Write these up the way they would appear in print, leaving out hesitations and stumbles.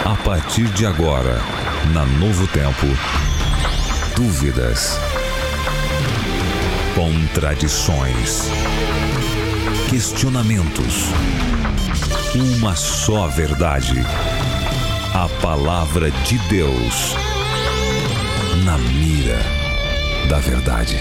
A partir de agora, na Novo Tempo, dúvidas, contradições, questionamentos. Uma só verdade. A palavra de Deus na mira da verdade.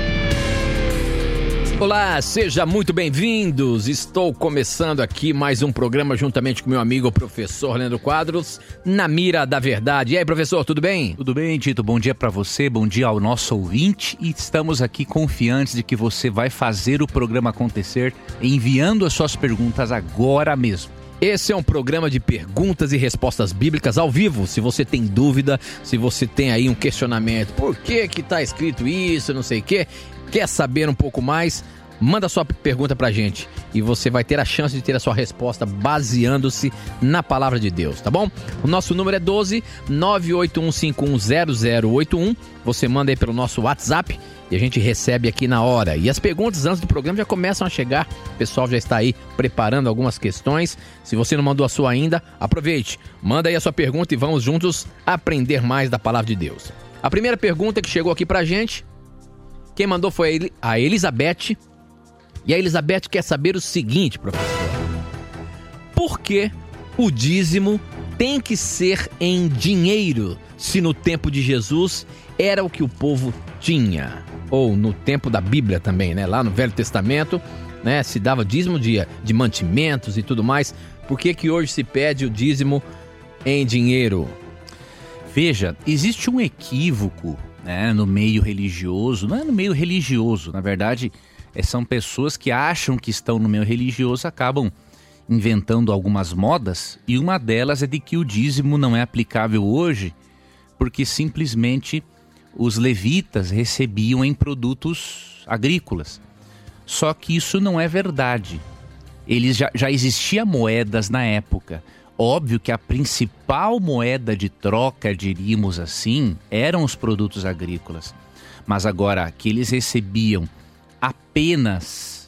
Olá, seja muito bem-vindos. Estou começando aqui mais um programa juntamente com meu amigo o professor Leandro Quadros, na mira da verdade. E aí, professor, tudo bem? Tudo bem, Tito. Bom dia para você, bom dia ao nosso ouvinte. E estamos aqui confiantes de que você vai fazer o programa acontecer enviando as suas perguntas agora mesmo. Esse é um programa de perguntas e respostas bíblicas ao vivo. Se você tem dúvida, se você tem aí um questionamento, por que está escrito isso, não sei o quê, quer saber um pouco mais, manda sua pergunta pra gente e você vai ter a chance de ter a sua resposta baseando-se na palavra de Deus, tá bom? O nosso número é 12-981510081. Você manda aí pelo nosso WhatsApp e a gente recebe aqui na hora. E as perguntas antes do programa já começam a chegar. O pessoal já está aí preparando algumas questões. Se você não mandou a sua ainda, aproveite. Manda aí a sua pergunta e vamos juntos aprender mais da palavra de Deus. A primeira pergunta que chegou aqui pra gente, quem mandou foi a Elizabeth. E a Elizabeth quer saber o seguinte, professor. Por que o dízimo tem que ser em dinheiro, se no tempo de Jesus era o que o povo tinha? Ou no tempo da Bíblia também, né? Lá no Velho Testamento, né? Se dava dízimo de mantimentos e tudo mais. Por que hoje se pede o dízimo em dinheiro? Veja, existe um equívoco, né, no meio religioso. Não é no meio religioso, na verdade, são pessoas que acham que estão no meio religioso, acabam inventando algumas modas, e uma delas é de que o dízimo não é aplicável hoje, porque simplesmente os levitas recebiam em produtos agrícolas. Só que isso não é verdade. Eles já existiam moedas na época. Óbvio que a principal moeda de troca, diríamos assim, eram os produtos agrícolas. Mas agora, que eles recebiam apenas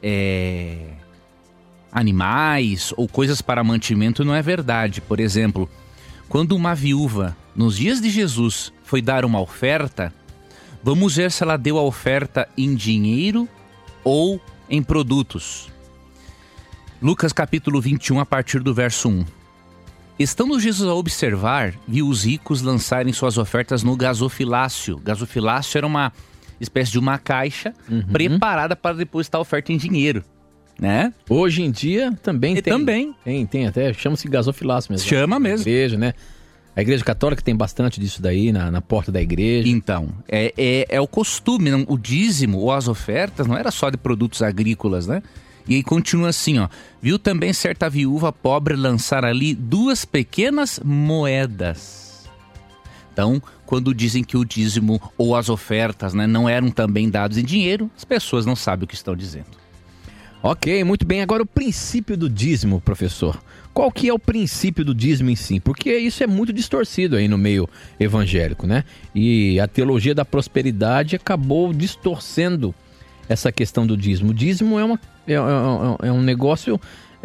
animais ou coisas para mantimento não é verdade. Por exemplo, quando uma viúva, nos dias de Jesus, foi dar uma oferta, vamos ver se ela deu a oferta em dinheiro ou em produtos. Lucas capítulo 21, a partir do verso 1. Estando Jesus a observar, viu os ricos lançarem suas ofertas no gasofilácio. Gasofilácio era uma espécie de uma caixa preparada para depositar a oferta em dinheiro, né? Hoje em dia também tem. Também. Tem até, chama-se gasofilácio mesmo. Chama mesmo. Igreja, né? A igreja católica tem bastante disso daí na porta da igreja. Então, é o costume, não? O dízimo ou as ofertas não era só de produtos agrícolas, né? E aí continua assim, ó. Viu também certa viúva pobre lançar ali 2 pequenas moedas. Então, quando dizem que o dízimo ou as ofertas, né, não eram também dados em dinheiro, as pessoas não sabem o que estão dizendo. Ok, muito bem. Agora o princípio do dízimo, professor. Qual que é o princípio do dízimo em si? Porque isso é muito distorcido aí no meio evangélico, né? E a teologia da prosperidade acabou distorcendo essa questão do dízimo. O dízimo é um negócio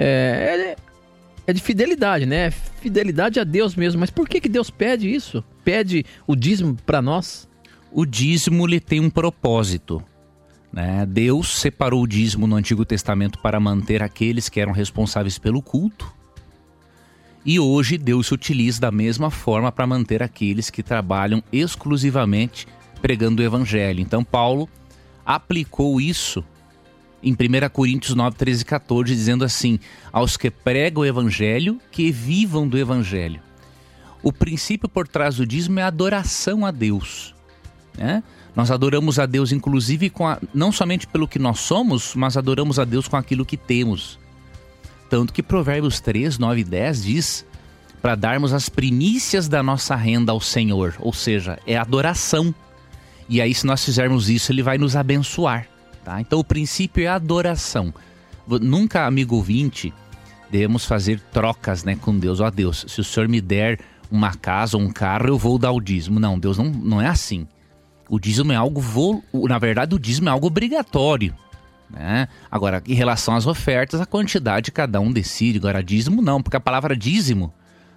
de fidelidade, né? Fidelidade a Deus mesmo. Mas por que Deus pede isso? Pede o dízimo para nós? O dízimo ele tem um propósito, né? Deus separou o dízimo no Antigo Testamento para manter aqueles que eram responsáveis pelo culto. E hoje Deus se utiliza da mesma forma para manter aqueles que trabalham exclusivamente pregando o Evangelho. Então Paulo aplicou isso em 1 Coríntios 9, 13 e 14, dizendo assim: aos que pregam o Evangelho, que vivam do Evangelho. O princípio por trás do dízimo é a adoração a Deus, né? Nós adoramos a Deus inclusive não somente pelo que nós somos, mas adoramos a Deus com aquilo que temos. Tanto que Provérbios 3, 9 e 10 diz para darmos as primícias da nossa renda ao Senhor, ou seja, é adoração. E aí, se nós fizermos isso, Ele vai nos abençoar, tá? Então o princípio é a adoração. Nunca, amigo ouvinte, devemos fazer trocas, né, com Deus. Ó Deus, se o Senhor me der uma casa ou um carro, eu vou dar o dízimo. Não, Deus não é assim. O dízimo é algo, na verdade, o dízimo é algo obrigatório, né? Agora, em relação às ofertas, a quantidade cada um decide. Agora, dízimo não, porque a palavra dízimo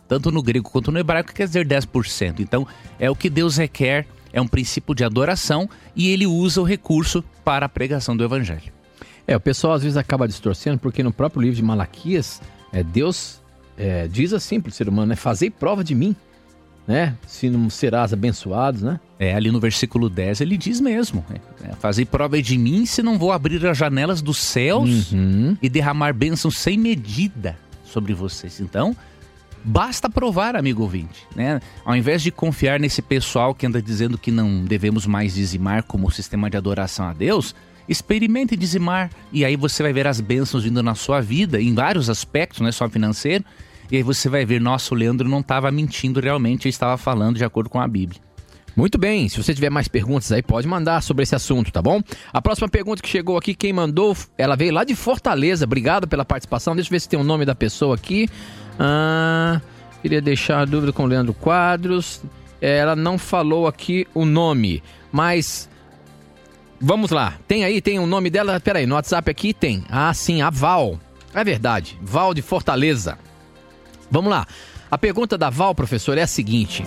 tanto no grego quanto no hebraico, quer dizer 10%. Então, é o que Deus requer, é um princípio de adoração e ele usa o recurso para a pregação do evangelho. O pessoal às vezes acaba distorcendo, porque no próprio livro de Malaquias, Deus diz assim para o ser humano, fazei prova de mim, né? Se não serás abençoados, né? Ali no versículo 10 ele diz mesmo, fazei prova de mim se não vou abrir as janelas dos céus e derramar bênçãos sem medida sobre vocês. Então, basta provar, amigo ouvinte, né? Ao invés de confiar nesse pessoal que anda dizendo que não devemos mais dizimar como sistema de adoração a Deus, experimente dizimar e aí você vai ver as bênçãos vindo na sua vida, em vários aspectos, não é só financeiro, e aí você vai ver, nossa, o Leandro não estava mentindo realmente, ele estava falando de acordo com a Bíblia. Muito bem, se você tiver mais perguntas aí, pode mandar sobre esse assunto, tá bom? A próxima pergunta que chegou aqui, quem mandou, ela veio lá de Fortaleza, obrigado pela participação, deixa eu ver se tem o nome da pessoa aqui. Queria deixar a dúvida com o Leandro Quadros, ela não falou aqui o nome, mas vamos lá, tem o nome dela, peraí, no WhatsApp aqui tem, sim, a Val, é verdade, Val de Fortaleza. Vamos lá, a pergunta da Val, professor, é a seguinte: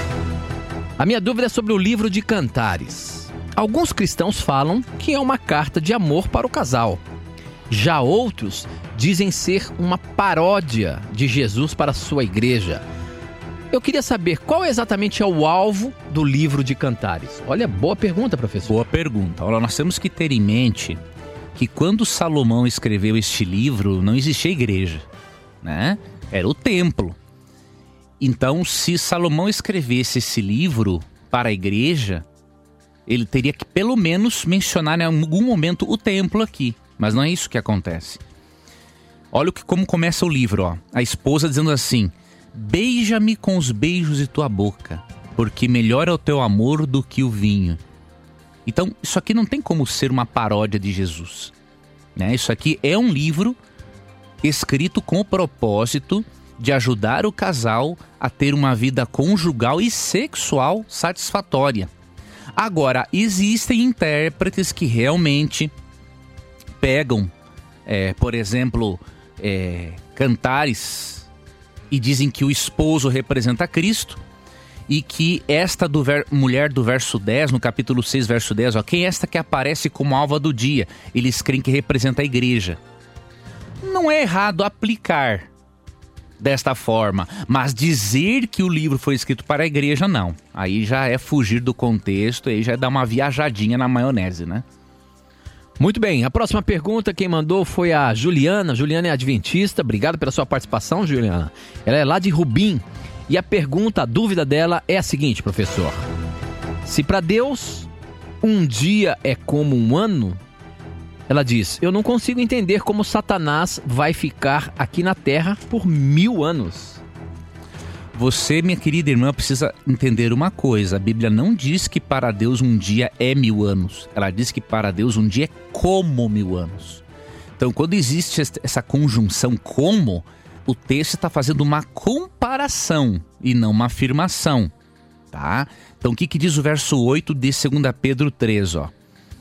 a minha dúvida é sobre o livro de Cantares. Alguns cristãos falam que é uma carta de amor para o casal. Já outros dizem ser uma paródia de Jesus para a sua igreja. Eu queria saber qual exatamente é o alvo do livro de Cantares. Olha, boa pergunta, professor. Boa pergunta. Olha, nós temos que ter em mente que quando Salomão escreveu este livro, não existia igreja, né? Era o templo. Então, se Salomão escrevesse esse livro para a igreja, ele teria que pelo menos mencionar em algum momento o templo aqui. Mas não é isso que acontece. Olha como começa o livro, ó. A esposa dizendo assim: beija-me com os beijos de tua boca, porque melhor é o teu amor do que o vinho. Então, isso aqui não tem como ser uma paródia de Jesus, né? Isso aqui é um livro escrito com o propósito de ajudar o casal a ter uma vida conjugal e sexual satisfatória. Agora, existem intérpretes que realmente pegam, por exemplo, Cantares e dizem que o esposo representa Cristo e que esta mulher do verso 10, no capítulo 6, verso 10, quem é esta que aparece como alva do dia? Eles creem que representa a igreja. Não é errado aplicar desta forma, mas dizer que o livro foi escrito para a igreja, não. Aí já é fugir do contexto, aí já é dar uma viajadinha na maionese, né? Muito bem, a próxima pergunta quem mandou foi a Juliana. Juliana é adventista, obrigado pela sua participação, Juliana. Ela é lá de Rubim. E a dúvida dela é a seguinte, professor: se para Deus um dia é como um ano, ela diz, eu não consigo entender como Satanás vai ficar aqui na Terra por 1000 anos. Você, minha querida irmã, precisa entender uma coisa. A Bíblia não diz que para Deus um dia é 1000 anos. Ela diz que para Deus um dia é como 1000 anos. Então, quando existe essa conjunção como, o texto está fazendo uma comparação e não uma afirmação, tá? Então, o que diz o verso 8 de 2 Pedro 3, ó?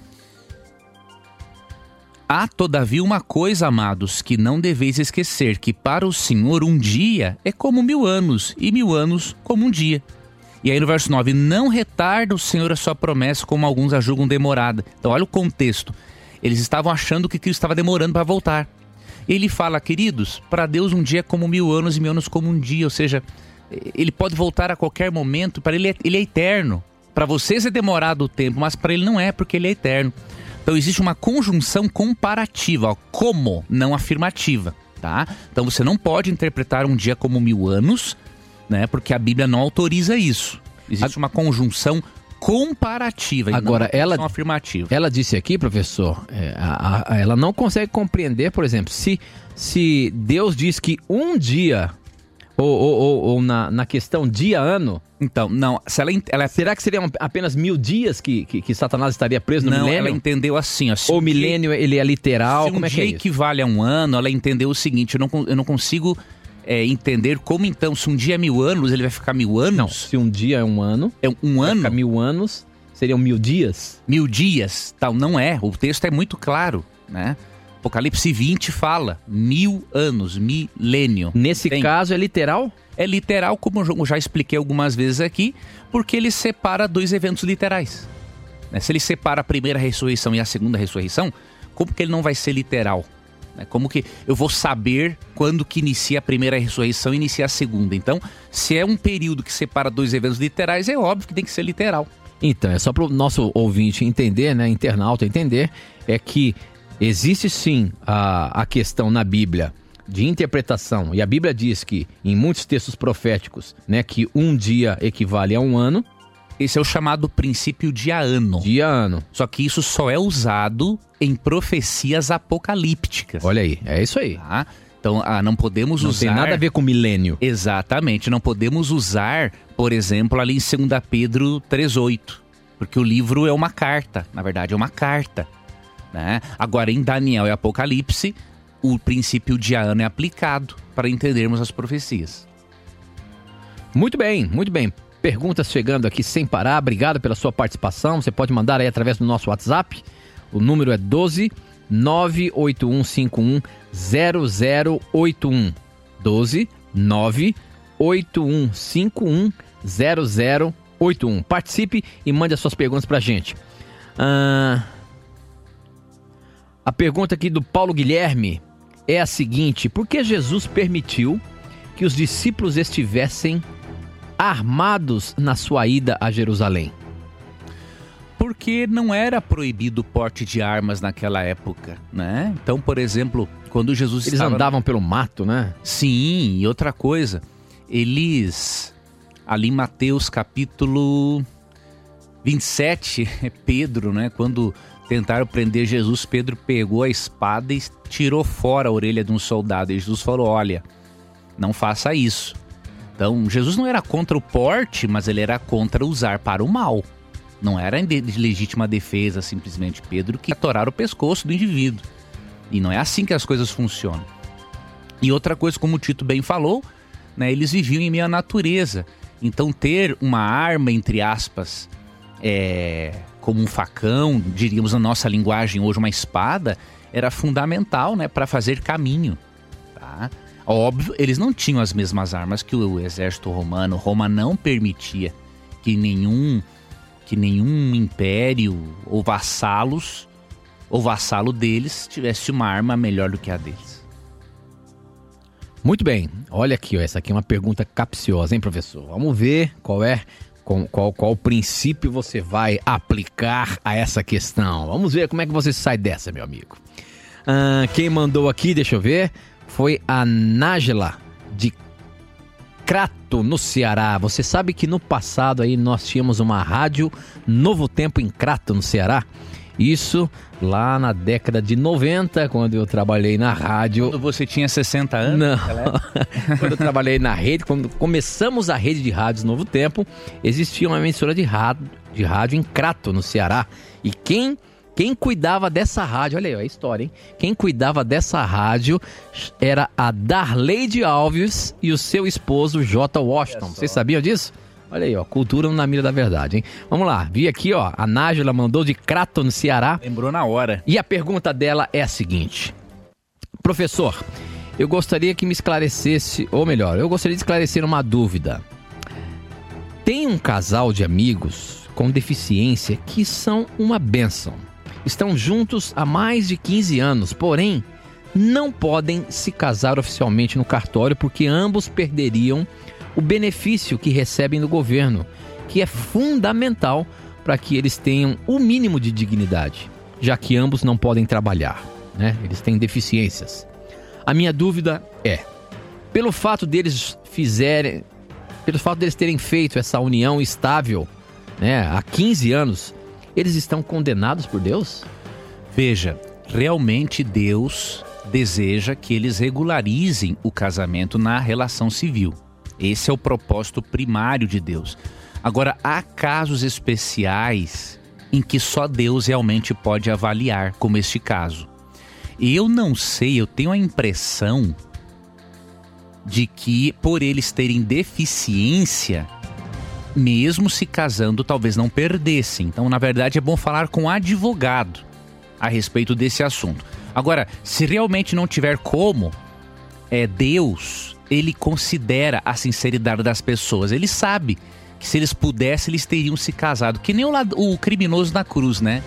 Há, todavia, uma coisa, amados, que não deveis esquecer, que para o Senhor um dia é como 1000 anos, e 1000 anos como um dia. E aí no verso 9, não retarda o Senhor a sua promessa, como alguns a julgam demorada. Então olha o contexto. Eles estavam achando que Cristo estava demorando para voltar. Ele fala, queridos, para Deus um dia é como 1000 anos, e 1000 anos como um dia. Ou seja, ele pode voltar a qualquer momento, para ele é eterno. Para vocês é demorado o tempo, mas para ele não é, porque ele é eterno. Então existe uma conjunção comparativa, ó, como, não afirmativa, tá? Então você não pode interpretar um dia como 1000 anos, né? Porque a Bíblia não autoriza isso. Existe uma conjunção comparativa. Agora, e não uma afirmativa. Ela disse aqui, professor, ela não consegue compreender, por exemplo, se Deus diz que um dia, ou na questão dia-ano. Então, não, se ela será que seriam apenas 1000 dias que Satanás estaria preso no milênio? Não, ela entendeu assim. Ou milênio ele é literal, como é que é isso? Se um dia equivale a um ano, ela entendeu o seguinte, eu não consigo entender como então, se um dia é 1000 anos, ele vai ficar 1000 anos? Não, se um dia é um ano, vai ficar 1000 anos, seriam 1000 dias? 1000 dias, tal, não é, o texto é muito claro, né? Apocalipse 20 fala 1000 anos, milênio. Nesse caso é literal? É literal, como eu já expliquei algumas vezes aqui, porque ele separa dois eventos literais. Se ele separa a primeira ressurreição e a segunda ressurreição, como que ele não vai ser literal? Como que eu vou saber quando que inicia a primeira ressurreição e inicia a segunda? Então, se é um período que separa dois eventos literais, é óbvio que tem que ser literal. Então, é só para o nosso ouvinte entender, né, internauta entender, é que existe sim a questão na Bíblia de interpretação, e a Bíblia diz que em muitos textos proféticos, né, que um dia equivale a um ano. Esse é o chamado princípio dia-ano. Dia-ano. Só que isso só é usado em profecias apocalípticas. Olha aí, é isso aí. Tá? Então, não podemos usar... Não tem nada a ver com milênio. Exatamente, não podemos usar, por exemplo, ali em 2 Pedro 3,8. Porque o livro é uma carta, na verdade é uma carta. Né? Agora, em Daniel e Apocalipse, o princípio dia-ano é aplicado para entendermos as profecias. Muito bem, muito bem. Perguntas chegando aqui sem parar. Obrigado pela sua participação. Você pode mandar aí através do nosso WhatsApp. O número é 12 98151 0081. 12 98151 0081. Participe e mande as suas perguntas pra gente. A pergunta aqui do Paulo Guilherme é a seguinte: por que Jesus permitiu que os discípulos estivessem armados na sua ida a Jerusalém? Porque não era proibido o porte de armas naquela época, né? Então, por exemplo, quando Jesus Eles andavam pelo mato, né? Sim, e outra coisa, eles, ali em Mateus capítulo 27, Pedro, né? Quando tentaram prender Jesus, Pedro pegou a espada e tirou fora a orelha de um soldado. E Jesus falou, olha, não faça isso. Então, Jesus não era contra o porte, mas ele era contra usar para o mal. Não era de legítima defesa, simplesmente. Pedro que atorar o pescoço do indivíduo. E não é assim que as coisas funcionam. E outra coisa, como o Tito bem falou, né, eles viviam em meio à natureza. Então, ter uma arma, entre aspas, como um facão, diríamos na nossa linguagem hoje, uma espada, era fundamental, né, para fazer caminho. Tá? Óbvio, eles não tinham as mesmas armas que o exército romano. Roma não permitia que nenhum império ou vassalo deles tivesse uma arma melhor do que a deles. Muito bem. Olha aqui, ó, essa aqui é uma pergunta capciosa, hein, professor? Vamos ver qual princípio você vai aplicar a essa questão. Vamos ver como é que você sai dessa, meu amigo. Quem mandou aqui, deixa eu ver, foi a Nájila, de Crato, no Ceará. Você sabe que no passado aí nós tínhamos uma rádio Novo Tempo em Crato, no Ceará? Isso lá na década de 90, quando eu trabalhei na rádio. Quando você tinha 60 anos? Não. Quando eu trabalhei na rede, quando começamos a rede de rádios Novo Tempo, existia uma emissora de rádio em Crato, no Ceará. E quem cuidava dessa rádio, olha aí, ó, a história, hein? Quem cuidava dessa rádio era a Darleide Alves e o seu esposo J. Washington. Vocês sabiam disso? Olha aí, ó, cultura na mira da verdade, hein? Vamos lá, vi aqui, ó, a Nájila mandou de Crato, no Ceará. Lembrou na hora. E a pergunta dela é a seguinte: professor, eu gostaria que me esclarecesse, ou melhor, eu gostaria de esclarecer uma dúvida. Tem um casal de amigos com deficiência que são uma bênção. Estão juntos há mais de 15 anos, porém, não podem se casar oficialmente no cartório porque ambos perderiam o benefício que recebem do governo, que é fundamental para que eles tenham o mínimo de dignidade, já que ambos não podem trabalhar, né? Eles têm deficiências. A minha dúvida é, pelo fato deles terem feito essa união estável, né, há 15 anos, eles estão condenados por Deus? Veja, realmente Deus deseja que eles regularizem o casamento na relação civil. Esse é o propósito primário de Deus. Agora, há casos especiais em que só Deus realmente pode avaliar, como este caso. E eu não sei, eu tenho a impressão de que por eles terem deficiência, mesmo se casando, talvez não perdessem. Então, na verdade, é bom falar com um advogado a respeito desse assunto. Agora, se realmente não tiver como, Deus, ele considera a sinceridade das pessoas. Ele sabe que se eles pudessem, eles teriam se casado. Que nem o criminoso na cruz, né?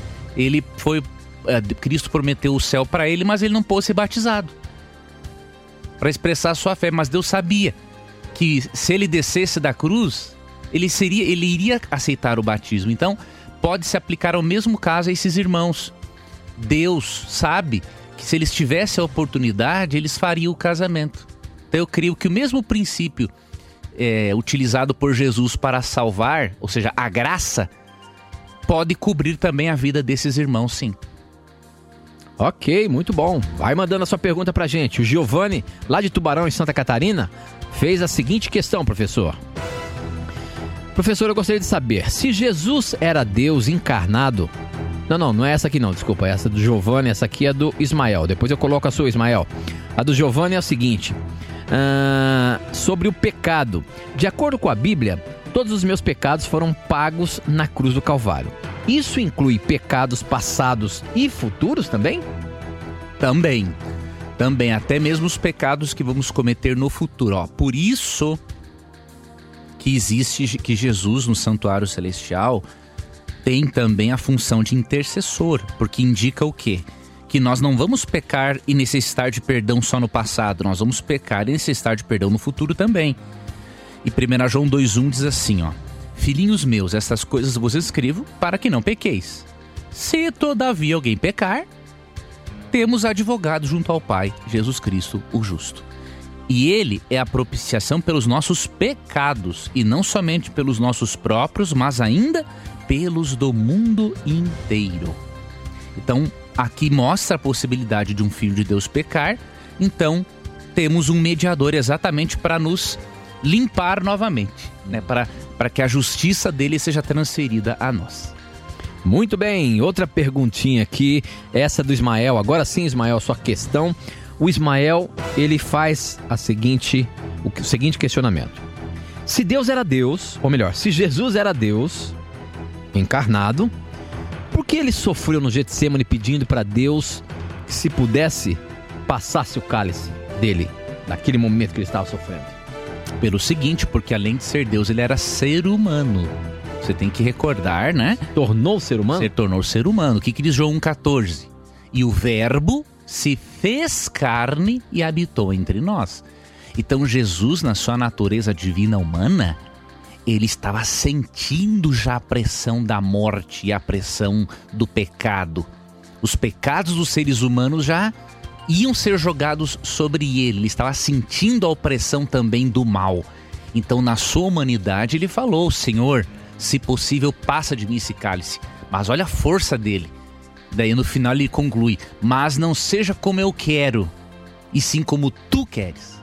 Cristo prometeu o céu para ele, mas ele não pôde ser batizado para expressar a sua fé. Mas Deus sabia que se ele descesse da cruz, ele iria aceitar o batismo. Então, pode se aplicar ao mesmo caso a esses irmãos. Deus sabe que se eles tivessem a oportunidade, eles fariam o casamento. Então eu creio que o mesmo princípio utilizado por Jesus para salvar, ou seja, a graça, pode cobrir também a vida desses irmãos, sim. Ok, muito bom. Vai mandando a sua pergunta pra gente. O Giovanni, lá de Tubarão, em Santa Catarina, fez a seguinte questão, professor. Professor, eu gostaria de saber, se Jesus era Deus encarnado... Não é essa aqui não, desculpa, essa do Giovanni, essa aqui é do Ismael. Depois eu coloco a sua, Ismael. A do Giovanni é a seguinte, sobre o pecado. De acordo com a Bíblia, todos os meus pecados foram pagos na cruz do Calvário. Isso inclui pecados passados e futuros também? Também, até mesmo os pecados que vamos cometer no futuro. Por isso que existe que Jesus no santuário celestial tem também a função de intercessor, porque indica o quê? Que nós não vamos pecar e necessitar de perdão só no passado, nós vamos pecar e necessitar de perdão no futuro também. E 1 João 2,1 diz assim, filhinhos meus, estas coisas vos escrevo para que não pequeis. Se todavia alguém pecar, temos advogado junto ao Pai, Jesus Cristo, o justo. E ele é a propiciação pelos nossos pecados, e não somente pelos nossos próprios, mas ainda pelos do mundo inteiro. Então, aqui mostra a possibilidade de um filho de Deus pecar. Então, temos um mediador exatamente para nos limpar novamente, né? Para que a justiça dele seja transferida a nós. Muito bem, outra perguntinha aqui, essa do Ismael. Agora sim, Ismael, sua questão. O Ismael, ele faz o seguinte questionamento. Se Deus era Deus, ou melhor, se Jesus era Deus encarnado, por que ele sofreu no Getsemane pedindo para Deus que, se pudesse, passasse o cálice dele, naquele momento que ele estava sofrendo? Pelo seguinte, porque além de ser Deus, ele era ser humano. Você tem que recordar, né? Tornou ser humano? Se tornou ser humano. O que diz João 1,14? E o verbo se fez carne e habitou entre nós. Então Jesus, na sua natureza divina humana, ele estava sentindo já a pressão da morte e a pressão do pecado. Os pecados dos seres humanos já iam ser jogados sobre ele. Ele estava sentindo a opressão também do mal. Então, na sua humanidade, ele falou: Senhor, se possível, passa de mim esse cálice. Mas olha a força dele. Daí no final ele conclui: mas não seja como eu quero, e sim como tu queres.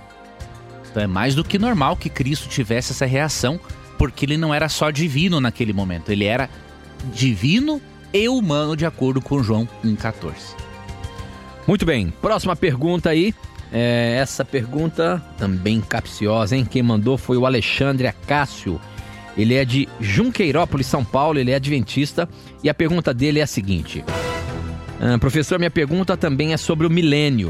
Então é mais do que normal que Cristo tivesse essa reação, porque ele não era só divino naquele momento, ele era divino e humano, de acordo com João 1,14. Muito bem, próxima pergunta aí. Essa pergunta também capciosa, hein? Quem mandou foi o Alexandre Acácio. Ele é de Junqueirópolis, São Paulo, ele é adventista, e a pergunta dele é a seguinte: professor, minha pergunta também é sobre o milênio.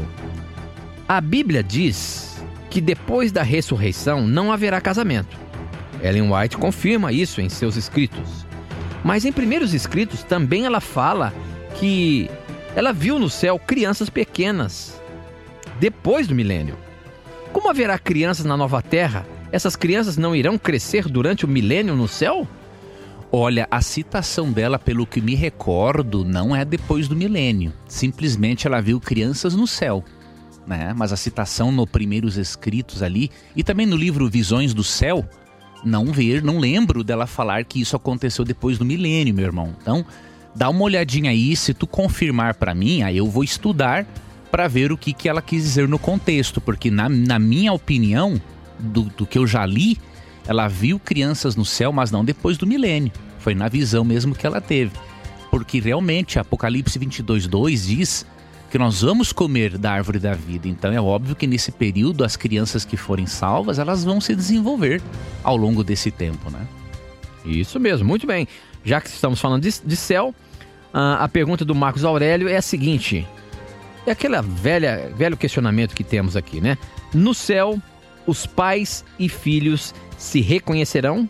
A Bíblia diz que depois da ressurreição não haverá casamento. Ellen White confirma isso em seus escritos. Mas em primeiros escritos também ela fala que ela viu no céu crianças pequenas depois do milênio. Como haverá crianças na nova terra? Essas crianças não irão crescer durante o milênio no céu? Olha, a citação dela, pelo que me recordo, não é depois do milênio. Simplesmente ela viu crianças no céu, né? Mas a citação nos primeiros escritos ali, e também no livro Visões do Céu, não lembro dela falar que isso aconteceu depois do milênio, meu irmão. Então, dá uma olhadinha aí, se tu confirmar para mim, aí eu vou estudar para ver o que ela quis dizer no contexto, porque na minha opinião, do que eu já li, ela viu crianças no céu, mas não depois do milênio. Foi na visão mesmo que ela teve. Porque realmente Apocalipse 22:2 diz que nós vamos comer da árvore da vida. Então é óbvio que nesse período as crianças que forem salvas, elas vão se desenvolver ao longo desse tempo, né? Isso mesmo, muito bem. Já que estamos falando de céu, a pergunta do Marcos Aurélio é a seguinte: É aquele velho questionamento que temos aqui, né? No céu, os pais e filhos se reconhecerão?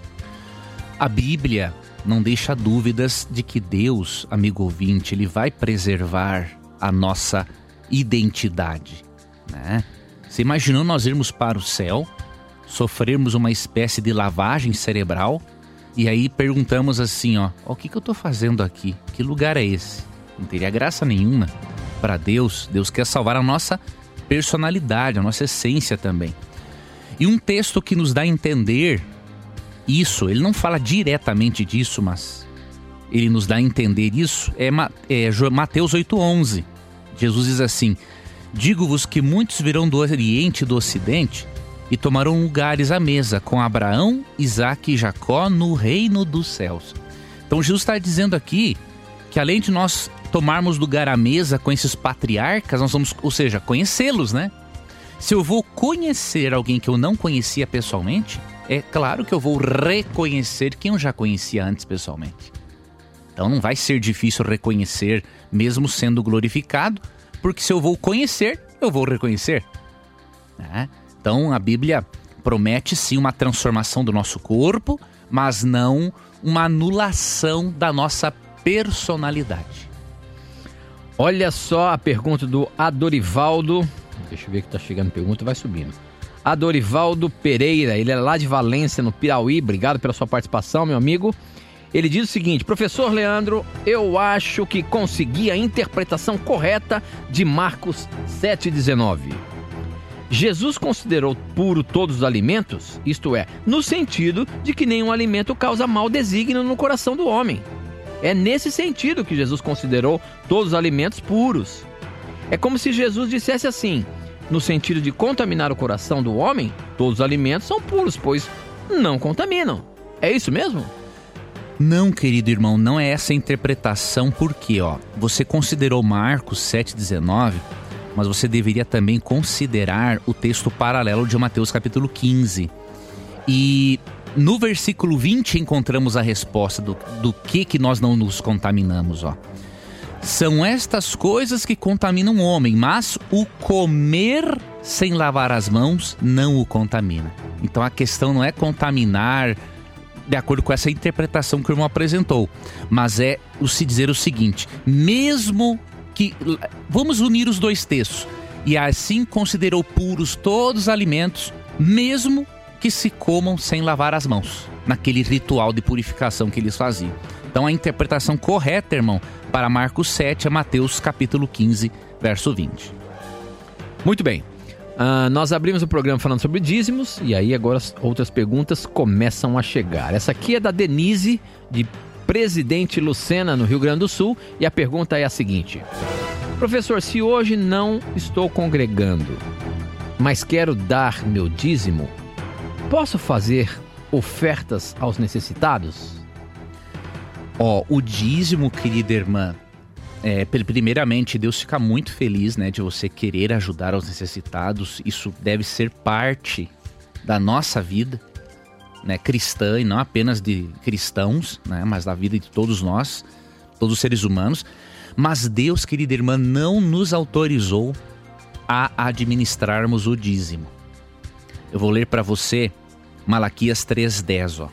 A Bíblia não deixa dúvidas de que Deus, amigo ouvinte, Ele vai preservar a nossa identidade, né? Você imaginou nós irmos para o céu, sofrermos uma espécie de lavagem cerebral e aí perguntamos assim, o que eu estou fazendo aqui? Que lugar é esse? Não teria graça nenhuma. Para Deus, Deus quer salvar a nossa personalidade, a nossa essência também. E um texto que nos dá a entender isso, ele não fala diretamente disso, mas ele nos dá a entender isso, é Mateus 8,11. Jesus diz assim: digo-vos que muitos virão do Oriente e do Ocidente e tomarão lugares à mesa com Abraão, Isaque e Jacó no reino dos céus. Então Jesus está dizendo aqui que além de nós tomarmos lugar à mesa com esses patriarcas, nós vamos, ou seja, conhecê-los, né? Se eu vou conhecer alguém que eu não conhecia pessoalmente, é claro que eu vou reconhecer quem eu já conhecia antes pessoalmente. Então não vai ser difícil reconhecer, mesmo sendo glorificado, porque se eu vou conhecer, eu vou reconhecer, né? Então a Bíblia promete sim uma transformação do nosso corpo, mas não uma anulação da nossa personalidade. Olha só a pergunta do Adorivaldo. Deixa eu ver que tá chegando pergunta, vai subindo. Adorivaldo Pereira, ele é lá de Valência, no Piauí. Obrigado pela sua participação, meu amigo. Ele diz o seguinte: professor Leandro, eu acho que consegui a interpretação correta de Marcos 7,19. Jesus considerou puro todos os alimentos, isto é, no sentido de que nenhum alimento causa mau desígnio no coração do homem. É nesse sentido que Jesus considerou todos os alimentos puros. É como se Jesus dissesse assim: no sentido de contaminar o coração do homem, todos os alimentos são puros, pois não contaminam. É isso mesmo? Não, querido irmão, não é essa a interpretação, porque você considerou Marcos 7,19, mas você deveria também considerar o texto paralelo de Mateus capítulo 15. E no versículo 20 encontramos a resposta do que nós não nos contaminamos. São estas coisas que contaminam o homem, mas o comer sem lavar as mãos não o contamina. Então a questão não é contaminar de acordo com essa interpretação que o irmão apresentou, mas é se dizer o seguinte: mesmo que... Vamos unir os dois textos. E assim considerou puros todos os alimentos, mesmo que se comam sem lavar as mãos, naquele ritual de purificação que eles faziam. Então a interpretação correta, irmão, para Marcos 7 é Mateus capítulo 15, verso 20. Muito bem. Nós abrimos o programa falando sobre dízimos e aí agora as outras perguntas começam a chegar. Essa aqui é da Denise, de Presidente Lucena, no Rio Grande do Sul, e a pergunta é a seguinte: professor, se hoje não estou congregando, mas quero dar meu dízimo, posso fazer ofertas aos necessitados? O dízimo, querida irmã, primeiramente Deus fica muito feliz, né, de você querer ajudar aos necessitados. Isso deve ser parte da nossa vida, né, cristã, e não apenas de cristãos, né, mas da vida de todos nós, todos os seres humanos. Mas Deus, querida irmã, não nos autorizou a administrarmos o dízimo. Eu vou ler para você Malaquias 3,10.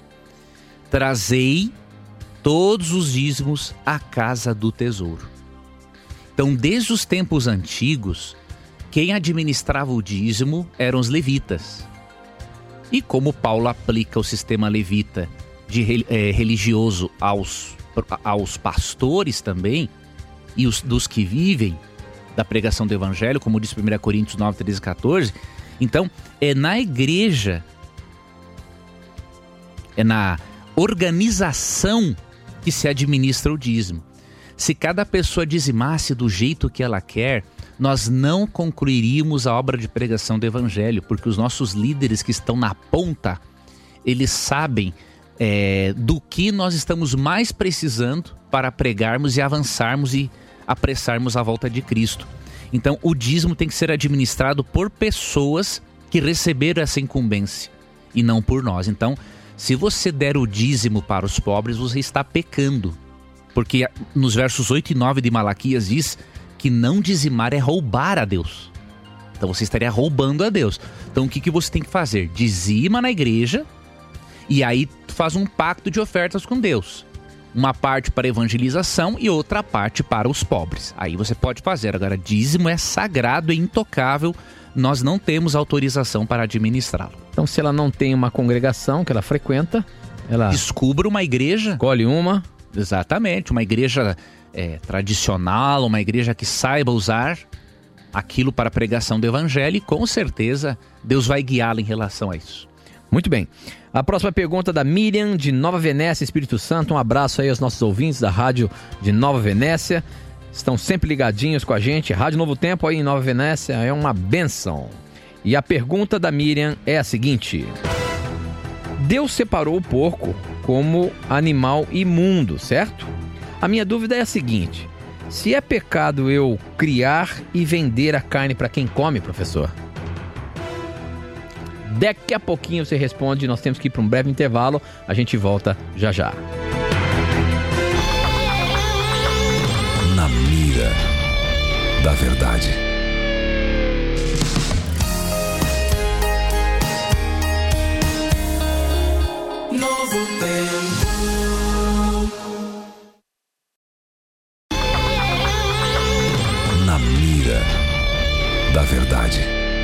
Trazei todos os dízimos à casa do tesouro. Então, desde os tempos antigos, quem administrava o dízimo eram os levitas. E como Paulo aplica o sistema levita religioso aos pastores também, e dos que vivem da pregação do evangelho, como diz 1 Coríntios 9, 13 e 14, então é na igreja, é na organização que se administra o dízimo. Se cada pessoa dizimasse do jeito que ela quer, nós não concluiríamos a obra de pregação do evangelho, porque os nossos líderes que estão na ponta, eles sabem do que nós estamos mais precisando para pregarmos e avançarmos e apressarmos a volta de Cristo. Então o dízimo tem que ser administrado por pessoas que receberam essa incumbência e não por nós. Então, se você der o dízimo para os pobres, você está pecando. Porque nos versos 8 e 9 de Malaquias diz que não dizimar é roubar a Deus. Então você estaria roubando a Deus. Então o que você tem que fazer? Dizima na igreja e aí faz um pacto de ofertas com Deus. Uma parte para evangelização e outra parte para os pobres. Aí você pode fazer. Agora, dízimo é sagrado e intocável. Nós não temos autorização para administrá-lo. Então, se ela não tem uma congregação que ela frequenta, ela descubra uma igreja. Escolhe uma. Exatamente, uma igreja tradicional, uma igreja que saiba usar aquilo para a pregação do evangelho e com certeza Deus vai guiá-la em relação a isso. Muito bem. A próxima pergunta da Miriam, de Nova Venécia, Espírito Santo. Um abraço aí aos nossos ouvintes da rádio de Nova Venécia. Estão sempre ligadinhos com a gente. Rádio Novo Tempo aí em Nova Venécia é uma bênção. E a pergunta da Miriam é a seguinte: Deus separou o porco como animal imundo, certo? A minha dúvida é a seguinte: se é pecado eu criar e vender a carne para quem come, professor? Daqui a pouquinho você responde, nós temos que ir para um breve intervalo, a gente volta já já. Na mira da verdade. Novo Tempo. Na mira da verdade.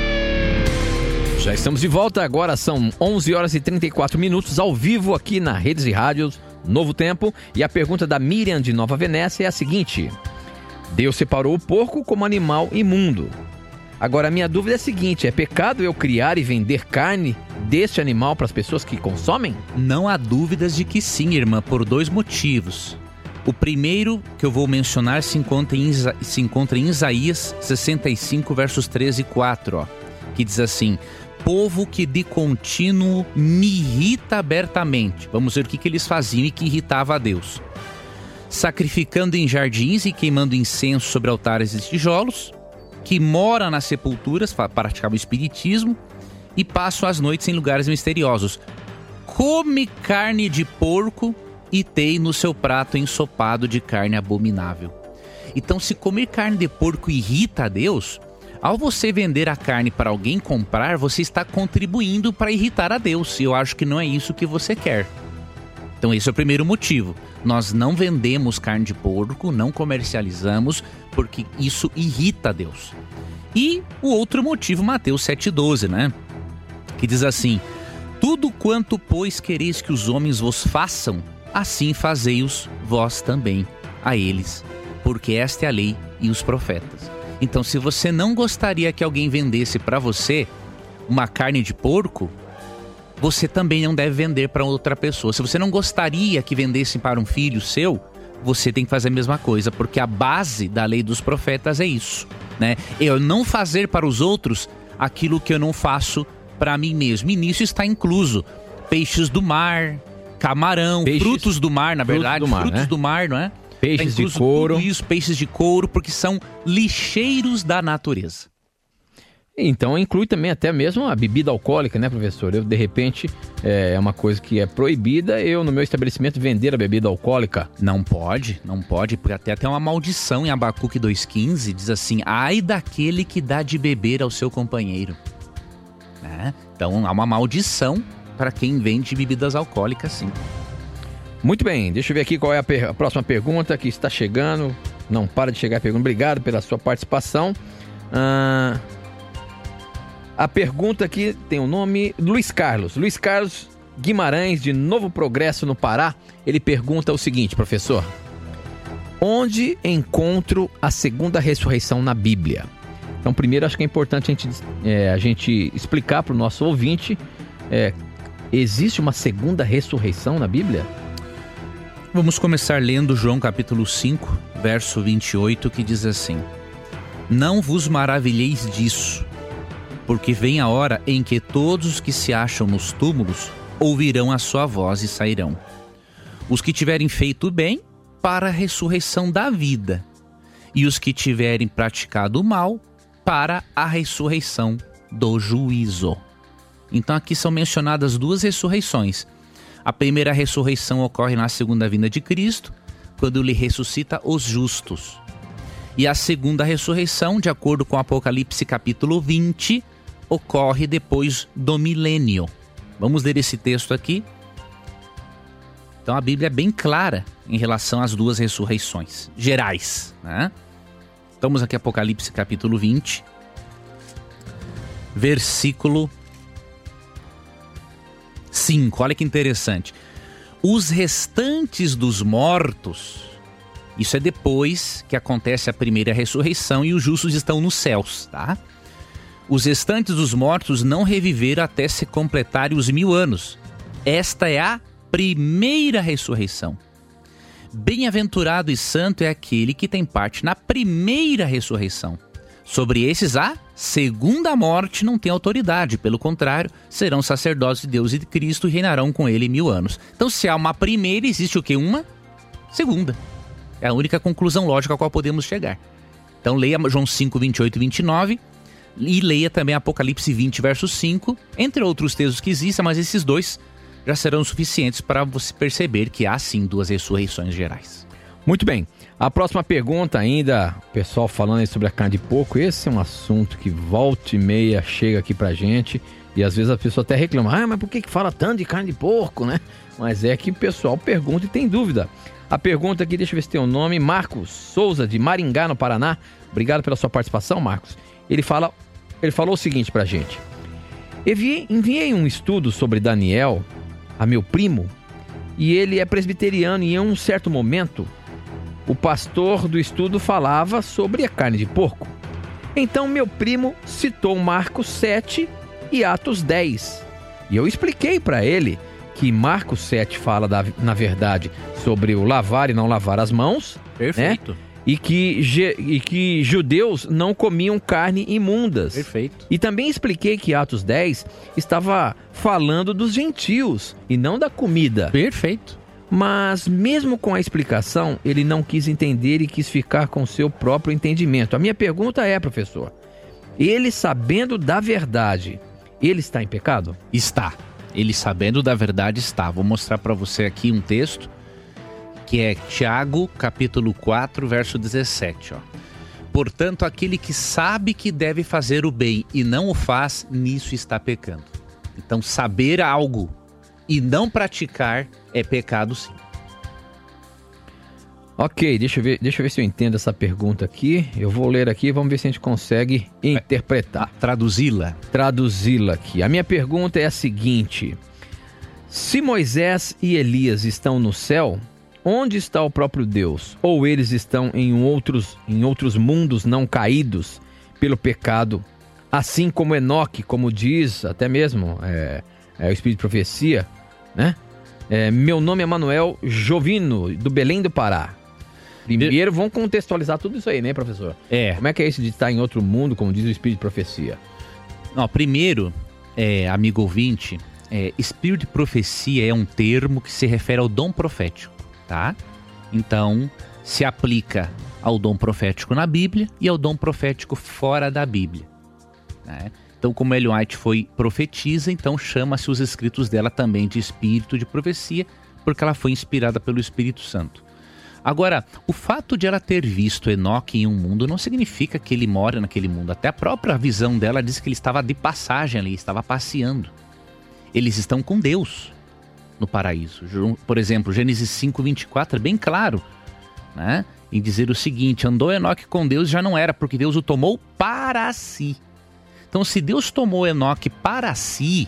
Já estamos de volta, agora são 11 horas e 34 minutos, ao vivo aqui na Redes e Rádios Novo Tempo. E a pergunta da Miriam de Nova Venécia é a seguinte: Deus separou o porco como animal imundo. Agora a minha dúvida é a seguinte: é pecado eu criar e vender carne deste animal para as pessoas que consomem? Não há dúvidas de que sim, irmã, por 2 motivos. O primeiro que eu vou mencionar se encontra em Isaías 65, versos 13 e 4, que diz assim: povo que de contínuo me irrita abertamente. Vamos ver o que eles faziam e que irritava a Deus. Sacrificando em jardins e queimando incenso sobre altares de tijolos, que mora nas sepulturas, praticava o espiritismo, e passam as noites em lugares misteriosos. Come carne de porco e tem no seu prato ensopado de carne abominável. Então, se comer carne de porco irrita a Deus, ao você vender a carne para alguém comprar, você está contribuindo para irritar a Deus. E eu acho que não é isso que você quer. Então esse é o primeiro motivo. Nós não vendemos carne de porco, não comercializamos, porque isso irrita a Deus. E o outro motivo, Mateus 7,12, né? Que diz assim: tudo quanto, pois, quereis que os homens vos façam, assim fazei-os vós também a eles, porque esta é a lei e os profetas. Então, se você não gostaria que alguém vendesse para você uma carne de porco, você também não deve vender para outra pessoa. Se você não gostaria que vendessem para um filho seu, você tem que fazer a mesma coisa, porque a base da lei dos profetas é isso, né? Eu não fazer para os outros aquilo que eu não faço para mim mesmo. E nisso está incluso peixes do mar, camarão, frutos do mar, na verdade, frutos do mar, não é? Peixes de couro. Tudo isso, peixes de couro, porque são lixeiros da natureza. Então inclui também até mesmo a bebida alcoólica, né, professor? Eu, de repente, é uma coisa que é proibida, eu no meu estabelecimento vender a bebida alcoólica? Não pode, porque até tem uma maldição em Abacuque 2,15, diz assim: ai daquele que dá de beber ao seu companheiro. Né? Então há uma maldição para quem vende bebidas alcoólicas, sim. Muito bem, deixa eu ver aqui qual é a próxima pergunta que está chegando. Não para de chegar a pergunta. Obrigado pela sua participação. A pergunta aqui tem o nome Luiz Carlos. Luiz Carlos Guimarães, de Novo Progresso, no Pará. Ele pergunta o seguinte, professor: onde encontro a segunda ressurreição na Bíblia? Então, primeiro, acho que é importante a gente explicar para o nosso ouvinte, existe uma segunda ressurreição na Bíblia? Vamos começar lendo João capítulo 5, verso 28, que diz assim: não vos maravilheis disso, porque vem a hora em que todos os que se acham nos túmulos ouvirão a sua voz e sairão. Os que tiverem feito bem, para a ressurreição da vida, e os que tiverem praticado o mal, para a ressurreição do juízo. Então aqui são mencionadas 2 ressurreições. A primeira ressurreição ocorre na segunda vinda de Cristo, quando ele ressuscita os justos. E a segunda ressurreição, de acordo com Apocalipse capítulo 20, ocorre depois do milênio. Vamos ler esse texto aqui. Então a Bíblia é bem clara em relação às duas ressurreições gerais, né? Estamos aqui Apocalipse capítulo 20, versículo 5. Olha que interessante. Os restantes dos mortos, isso é depois que acontece a primeira ressurreição e os justos estão nos céus, tá? Os restantes dos mortos não reviveram até se completarem os 1000 anos. Esta é a primeira ressurreição. Bem-aventurado e santo é aquele que tem parte na primeira ressurreição. Sobre esses, a segunda morte não tem autoridade. Pelo contrário, serão sacerdotes de Deus e de Cristo e reinarão com ele 1000 anos. Então, se há uma primeira, existe o quê? Uma segunda. É a única conclusão lógica a qual podemos chegar. Então, leia João 5, 28 e 29 e leia também Apocalipse 20, verso 5, entre outros textos que existem, mas esses dois já serão suficientes para você perceber que há sim duas ressurreições gerais. Muito bem. A próxima pergunta ainda, o pessoal falando aí sobre a carne de porco, esse é um assunto que volta e meia chega aqui pra gente e às vezes a pessoa até reclama, mas por que fala tanto de carne de porco, né? Mas é que o pessoal pergunta e tem dúvida. A pergunta aqui, deixa eu ver se tem o nome, Marcos Souza, de Maringá, no Paraná. Obrigado pela sua participação, Marcos. Ele falou o seguinte pra gente. Enviei um estudo sobre Daniel a meu primo e ele é presbiteriano e em um certo momento o pastor do estudo falava sobre a carne de porco. Então meu primo citou Marcos 7 e Atos 10. E eu expliquei para ele que Marcos 7 fala, na verdade, sobre o lavar e não lavar as mãos. Perfeito. Né? E que judeus não comiam carne imundas. Perfeito. E também expliquei que Atos 10 estava falando dos gentios e não da comida. Perfeito. Mas mesmo com a explicação, ele não quis entender e quis ficar com o seu próprio entendimento. A minha pergunta é, professor, ele sabendo da verdade, ele está em pecado? Está. Ele sabendo da verdade está. Vou mostrar para você aqui um texto que é Tiago, capítulo 4, verso 17. Ó. Portanto, aquele que sabe que deve fazer o bem e não o faz, nisso está pecando. Então, saber algo e não praticar é pecado sim. Ok, deixa eu ver se eu entendo essa pergunta aqui. Eu vou ler aqui e vamos ver se a gente consegue interpretar. Traduzi-la aqui. A minha pergunta é a seguinte. Se Moisés e Elias estão no céu, onde está o próprio Deus? Ou eles estão em outros mundos não caídos pelo pecado, assim como Enoque, como diz até mesmo o Espírito de Profecia, né? Meu nome é Manuel Jovino, do Belém do Pará. Primeiro, vamos contextualizar tudo isso aí, né, professor? Como é que é isso de estar em outro mundo, como diz o Espírito de Profecia? Não, primeiro, amigo ouvinte, Espírito de Profecia é um termo que se refere ao dom profético, tá? Então, se aplica ao dom profético na Bíblia e ao dom profético fora da Bíblia, né? Então, como Ellen White foi profetisa, então chama-se os escritos dela também de Espírito de Profecia, porque ela foi inspirada pelo Espírito Santo. Agora, o fato de ela ter visto Enoque em um mundo não significa que ele mora naquele mundo. Até a própria visão dela diz que ele estava de passagem ali, estava passeando. Eles estão com Deus no paraíso. Por exemplo, Gênesis 5:24 é bem claro, né? Em dizer o seguinte, andou Enoque com Deus já não era, porque Deus o tomou para si. Então, se Deus tomou Enoque para si,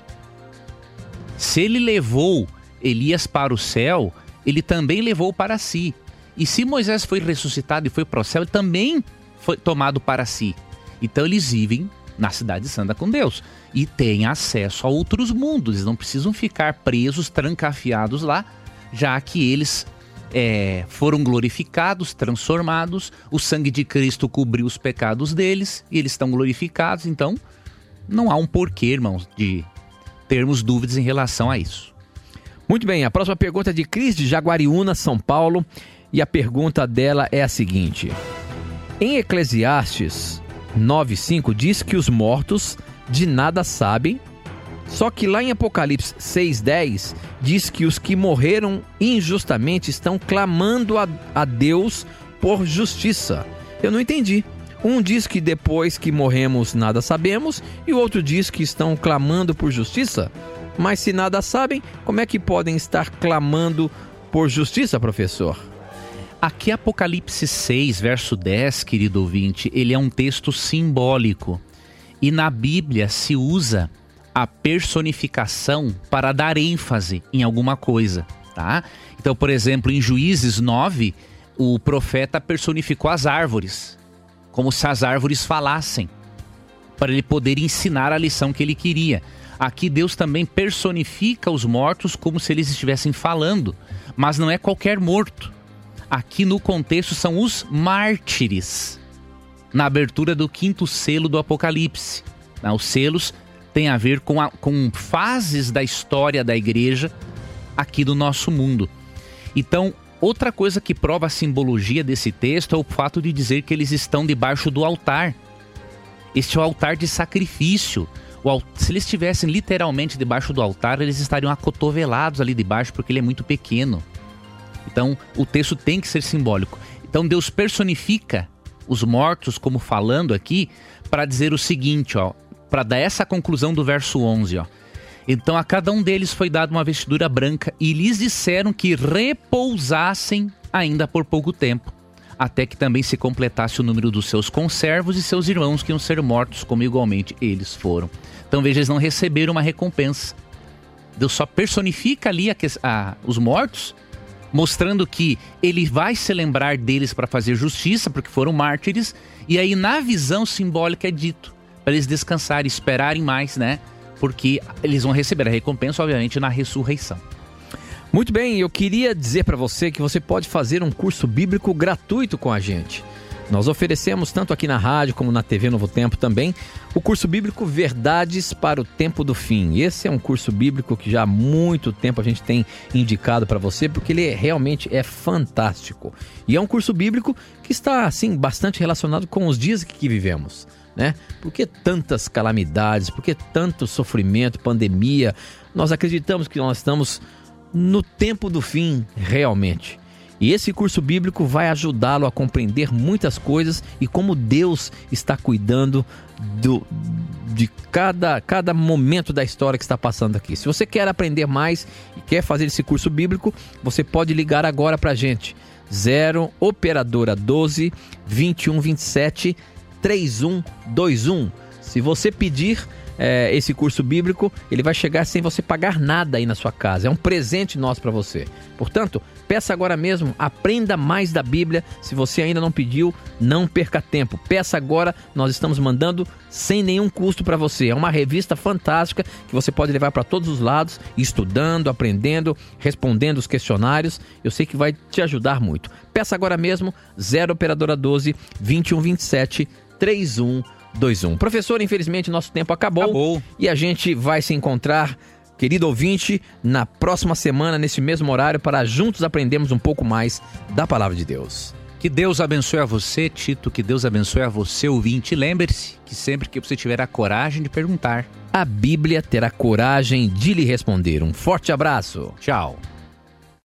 se ele levou Elias para o céu, ele também levou para si. E se Moisés foi ressuscitado e foi para o céu, ele também foi tomado para si. Então, eles vivem na Cidade Santa com Deus e têm acesso a outros mundos. Eles não precisam ficar presos, trancafiados lá, já que eles foram glorificados, transformados. O sangue de Cristo cobriu os pecados deles e eles estão glorificados. Então, não há um porquê, irmãos, de termos dúvidas em relação a isso. Muito bem, a próxima pergunta é de Cris, de Jaguariúna, São Paulo. E a pergunta dela é a seguinte. Em Eclesiastes 9:5 diz que os mortos de nada sabem, só que lá em Apocalipse 6:10 diz que os que morreram injustamente estão clamando a Deus por justiça. Eu não entendi. Um diz que depois que morremos nada sabemos e o outro diz que estão clamando por justiça. Mas se nada sabem, como é que podem estar clamando por justiça, professor? Aqui Apocalipse 6, verso 10, querido ouvinte, ele é um texto simbólico. E na Bíblia se usa a personificação para dar ênfase em alguma coisa, tá? Então, por exemplo, em Juízes 9, o profeta personificou as árvores, como se as árvores falassem, para ele poder ensinar a lição que ele queria. Aqui Deus também personifica os mortos como se eles estivessem falando, mas não é qualquer morto. Aqui no contexto são os mártires, na abertura do 5º selo do Apocalipse. Os selos têm a ver com fases da história da igreja aqui do nosso mundo. Então, outra coisa que prova a simbologia desse texto é o fato de dizer que eles estão debaixo do altar. Este é o altar de sacrifício. Se eles estivessem literalmente debaixo do altar, eles estariam acotovelados ali debaixo, porque ele é muito pequeno. Então, o texto tem que ser simbólico. Então, Deus personifica os mortos, como falando aqui, para dizer o seguinte, para dar essa conclusão do verso 11, Então, a cada um deles foi dada uma vestidura branca e lhes disseram que repousassem ainda por pouco tempo, até que também se completasse o número dos seus conservos e seus irmãos que iam ser mortos, como igualmente eles foram. Então, veja, eles não receberam uma recompensa. Deus só personifica ali os mortos, mostrando que ele vai se lembrar deles para fazer justiça, porque foram mártires, e aí na visão simbólica é dito, para eles descansarem, esperarem mais, né? Porque eles vão receber a recompensa, obviamente, na ressurreição. Muito bem, eu queria dizer para você que você pode fazer um curso bíblico gratuito com a gente. Nós oferecemos, tanto aqui na rádio como na TV Novo Tempo também, o curso bíblico Verdades para o Tempo do Fim. Esse é um curso bíblico que já há muito tempo a gente tem indicado para você, porque ele realmente é fantástico. E é um curso bíblico que está, assim, bastante relacionado com os dias que vivemos, né? Por que tantas calamidades, por que tanto sofrimento, pandemia? Nós acreditamos que nós estamos no tempo do fim, realmente. E esse curso bíblico vai ajudá-lo a compreender muitas coisas e como Deus está cuidando de cada momento da história que está passando aqui. Se você quer aprender mais e quer fazer esse curso bíblico, você pode ligar agora para a gente. 0 operadora 12 21 27 3121. Se você pedir esse curso bíblico, ele vai chegar sem você pagar nada aí na sua casa. É um presente nosso para você. Portanto, peça agora mesmo, aprenda mais da Bíblia. Se você ainda não pediu, não perca tempo. Peça agora, nós estamos mandando sem nenhum custo para você. É uma revista fantástica que você pode levar para todos os lados, estudando, aprendendo, respondendo os questionários. Eu sei que vai te ajudar muito. Peça agora mesmo, 0 operadora 12 21 27 3121. Professor, infelizmente nosso tempo acabou. E a gente vai se encontrar, querido ouvinte, na próxima semana, nesse mesmo horário, para juntos aprendermos um pouco mais da Palavra de Deus. Que Deus abençoe a você, Tito, que Deus abençoe a você, ouvinte. Lembre-se que sempre que você tiver a coragem de perguntar, a Bíblia terá coragem de lhe responder. Um forte abraço. Tchau.